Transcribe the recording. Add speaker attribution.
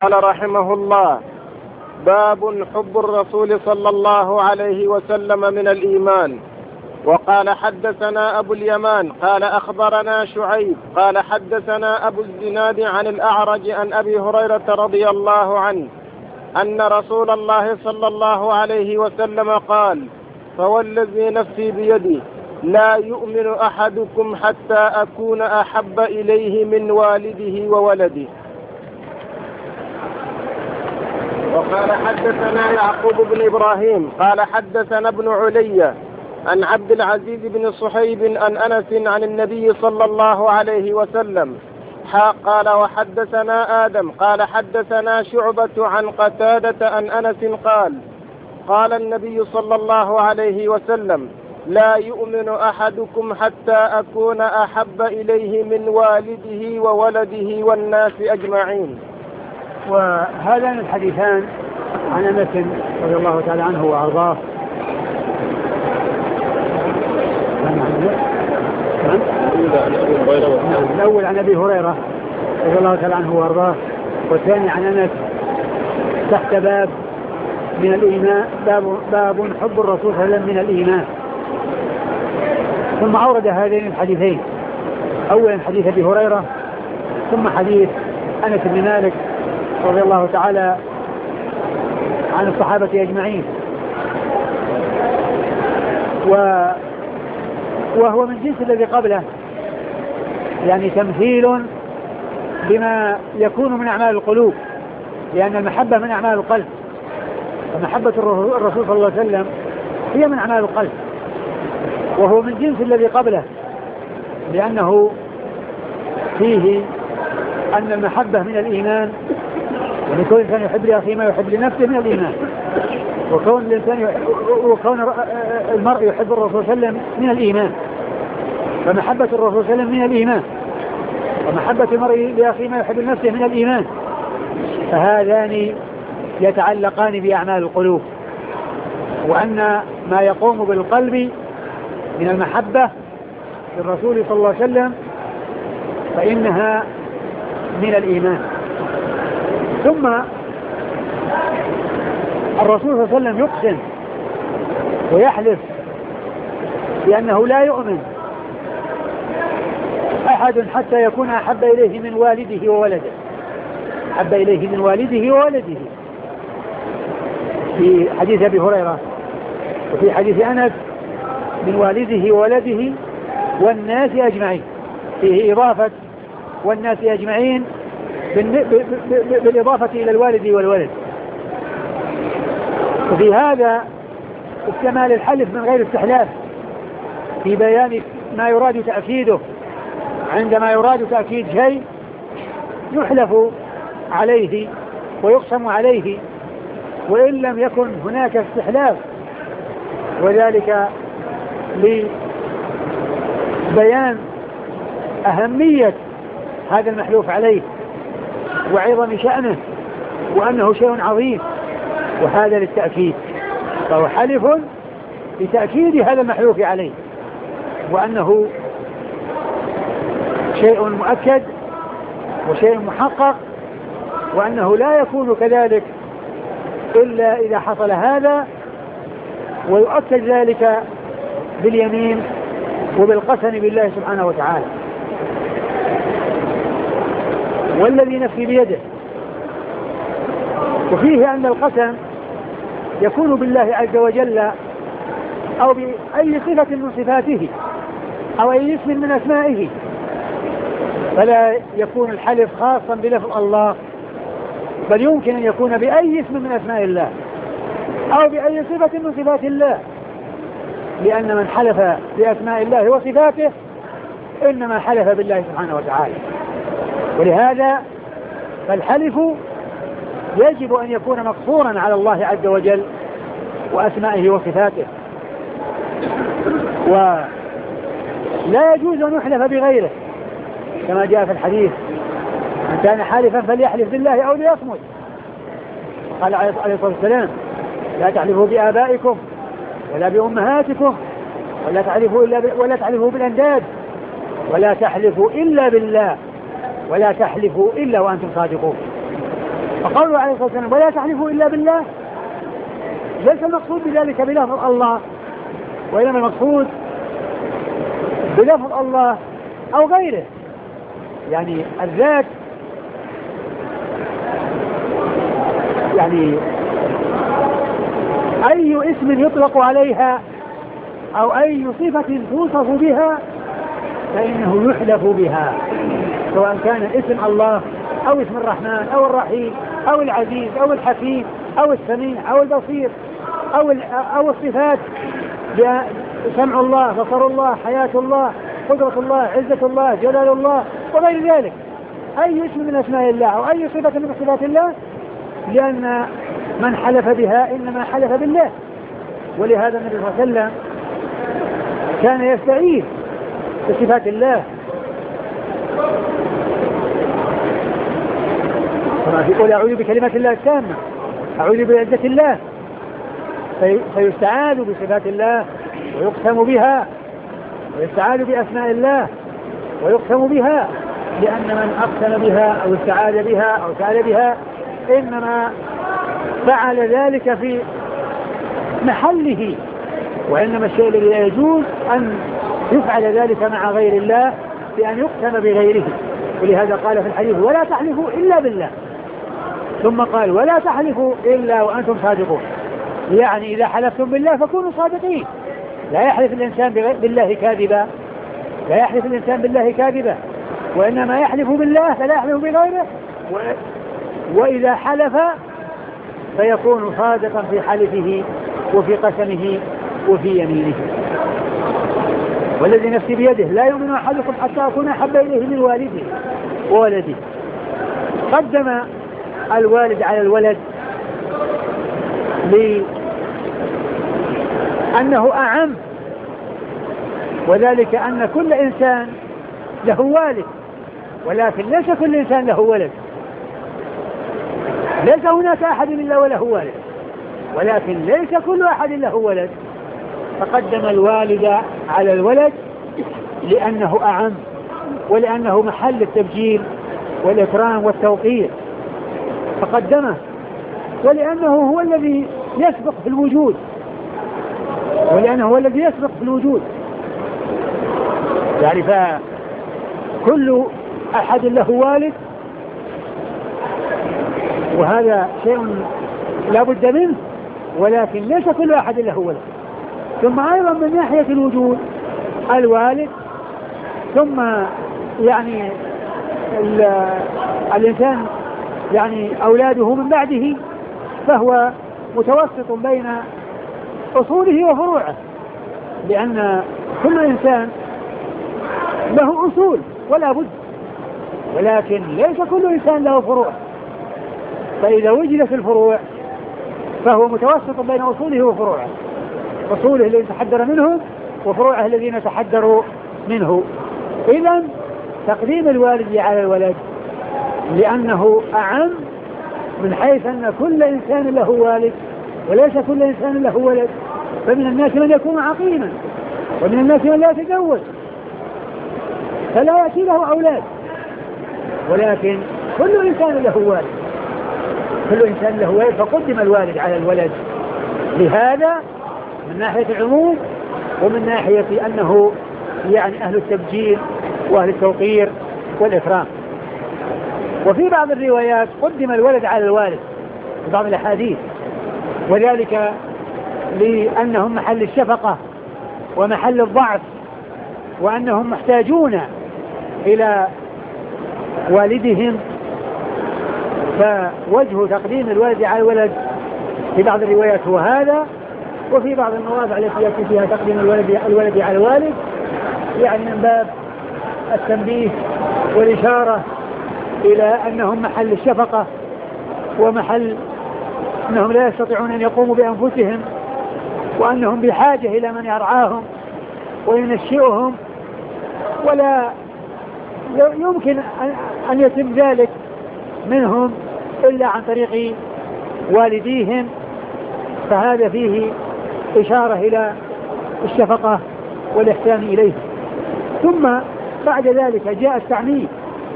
Speaker 1: قال رحمه الله: باب حب الرسول صلى الله عليه وسلم من الإيمان. وقال: حدثنا أبو اليمان قال أخبرنا شعيب قال حدثنا أبو الزناد عن الأعرج عن أبي هريرة رضي الله عنه أن رسول الله صلى الله عليه وسلم قال: فوالذي نفسي بيده لا يؤمن أحدكم حتى أكون أحب إليه من والده وولده. وقال: حدثنا يعقوب بن إبراهيم قال حدثنا ابن علي عن عبد العزيز بن صهيب عن أنس عن النبي صلى الله عليه وسلم قال: وحدثنا آدم قال حدثنا شعبة عن قتادة عن أنس قال: قال النبي صلى الله عليه وسلم: لا يؤمن أحدكم حتى أكون أحب إليه من والده وولده والناس أجمعين.
Speaker 2: وهذان الحديثان عن أنس رضي الله تعالى عنه وأرضاه الأول عن أبي هريرة رضي الله تعالى عنه وأرضاه، والثاني عن أنس تحت باب من الإيمان، باب حب الرسول صلى الله عليه وسلم من الإيمان. ثم أورد هذين الحديثين، أولا حديث أبي هريرة ثم حديث أنس بن مالك رضي الله تعالى عن الصحابة أجمعين. وهو من جنس الذي قبله، يعني تمثيل بما يكون من أعمال القلوب، لأن المحبة من أعمال القلب، فمحبة الرسول صلى الله عليه وسلم هي من أعمال القلب، وهو من جنس الذي قبله، لأنه فيه أن المحبة من الإيمان، يعني كون الإنسان يحب لأخيه ما يحب لنفسه من الإيمان، وكون المرء يحب الرسول صلى الله عليه وسلم من الإيمان، فمحبة الرسول صلى الله عليه وسلم من الإيمان، ومحبة المرء لأخيه ما يحب لنفسه من الإيمان، فهذان يتعلقان بأعمال القلوب، وأن ما يقوم بالقلب من المحبة للرسول صلى الله عليه وسلم فإنها من الإيمان. ثم الرسول صلى الله عليه وسلم يقسم ويحلف بأنه لا يؤمن أحد حتى يكون أحب إليه من والده وولده، أحب إليه من والده وولده في حديث أبي هريرة، وفي حديث أنس من والده وولده والناس أجمعين، فيه إضافة والناس أجمعين بالإضافة إلى الوالد والولد. وفي هذا استعمال الحلف من غير استحلاف في بيان ما يراد تأكيده. عندما يراد تأكيد شيء يحلف عليه ويقسم عليه وإن لم يكن هناك استحلاف، وذلك لبيان أهمية هذا المحلوف عليه وعظم شأنه وأنه شيء عظيم، وهذا للتأكيد، فهو حلف لتأكيد هذا المحلوف عليه وأنه شيء مؤكد وشيء محقق، وأنه لا يكون كذلك إلا إذا حصل هذا، ويؤكد ذلك باليمين وبالقسم بالله سبحانه وتعالى. والذي نفسي بيده، وفيه أن القسم يكون بالله عز وجل أو بأي صفة من صفاته أو أي اسم من أسمائه، فلا يكون الحلف خاصا بلفظ الله، بل يمكن أن يكون بأي اسم من أسماء الله أو بأي صفة من صفات الله، لأن من حلف بأسماء الله وصفاته إنما حلف بالله سبحانه وتعالى. ولهذا فالحلف يجب أن يكون مقصورا على الله عز وجل وأسمائه وصفاته، ولا يجوز أن يحلف بغيره، كما جاء في الحديث: من كان حالفا فليحلف بالله أو ليصمت. قال عليه الصلاة والسلام: لا تحلفوا بآبائكم ولا بأمهاتكم ولا تحلفوا بالأنداد ولا تحلفوا إلا بالله ولا تحلفوا إلا وأنتم صادقون. فقوله عليه الصلاة والسلام ولا تحلفوا إلا بالله ليس المقصود بذلك بلفظ الله، وإنما المقصود بلفظ الله أو غيره، يعني الذات، يعني أي اسم يطلق عليها أو أي صفة توصف بها فإنه يحلف بها، سواء كان اسم الله أو اسم الرحمن أو الرحيم أو العزيز أو الحكيم أو السميع أو البصير أو الصفات، سمع الله، بصر الله، حياة الله، قدرة الله، عزة الله، جلال الله وغير ذلك، أي اسم من أسماء الله أو أي صفة من صفات الله، لأن من حلف بها إنما حلف بالله. ولهذا النبي صلى الله عليه وسلم كان يستعيذ بصفات الله، كما يقول أعوذ بكلمات الله التامة، أعوذ بعزة الله، فيستعاذ بصفات الله ويقسم بها، ويستعاذ بأسماء الله ويقسم بها، لأن من أقسم بها أو استعاذ بها أو سأل بها إنما فعل ذلك في محله، وإنما الشيء الذي لا يجوز أن يفعل ذلك مع غير الله بأن يقسم بغيره. ولهذا قال في الحديث ولا تحلفوا إلا بالله، ثم قال ولا تحلفوا إلا وأنتم صادقون، يعني إذا حلفتم بالله فكونوا صادقين، لا يحلف الإنسان بالله كاذبا، لا يحلف الإنسان بالله كاذبا، وإنما يحلف بالله فلا يحلف بغيره، وإذا حلف فيكون صادقا في حلفه وفي قسمه وفي يمينه. والذي نفسي بيده لا يؤمن أحدكم حتى أكون أحب إليه من والده وولده. قدم الوالد على الولد لأنه أعم، وذلك أن كل إنسان له والد، ولكن ليس كل إنسان له ولد، ليس هناك أحد إلا وله والد، ولكن ليس كل أحد له ولد، فقدم الوالد على الولد لأنه أعم، ولأنه محل التبجيل والإكرام والتوقير فقدمه، ولأنه هو الذي يسبق في الوجود، ولأنه هو الذي يسبق في الوجود، يعني فكل أحد له والد، وهذا شيء لا بد منه، ولكن ليس كل أحد له ولد. ثم أيضا من ناحية الوجود الوالد، ثم يعني الإنسان يعني أولاده من بعده، فهو متوسط بين أصوله وفروعه، لأن كل إنسان له أصول ولا بد، ولكن ليس كل إنسان له فروع، فإذا وجدت الفروع فهو متوسط بين أصوله وفروعه، أصوله الذين تحدر منه وفروعه الذين تحدروا منه. إذن تقديم الوالد على الولد لأنه أعم، من حيث أن كل إنسان له والد وليس كل إنسان له ولد، فمن الناس من يكون عقيما، ومن الناس من لا يتزوج فلا يأتي له أولاد، ولكن كل إنسان له والد، كل إنسان له والد، فقدم الوالد على الولد لهذا من ناحية العموم، ومن ناحية أنه يعني أهل التبجيل وأهل التوقير والإكرام. وفي بعض الروايات قدم الولد على الوالد في بعض الأحاديث، وذلك لأنهم محل الشفقة ومحل الضعف، وأنهم محتاجون إلى والدهم، فوجه تقديم الولد على الولد في بعض الروايات هو هذا. وفي بعض المواضع التي يأتي فيها تقديم الولد على الوالد يعني من باب التنبيه والإشارة إلى أنهم محل الشفقة ومحل أنهم لا يستطيعون أن يقوموا بأنفسهم، وأنهم بحاجة إلى من يرعاهم وينشئهم، ولا يمكن أن يتم ذلك منهم إلا عن طريق والديهم، فهذا فيه إشارة إلى الشفقة والإحسان إليه. ثم بعد ذلك جاء التعميم،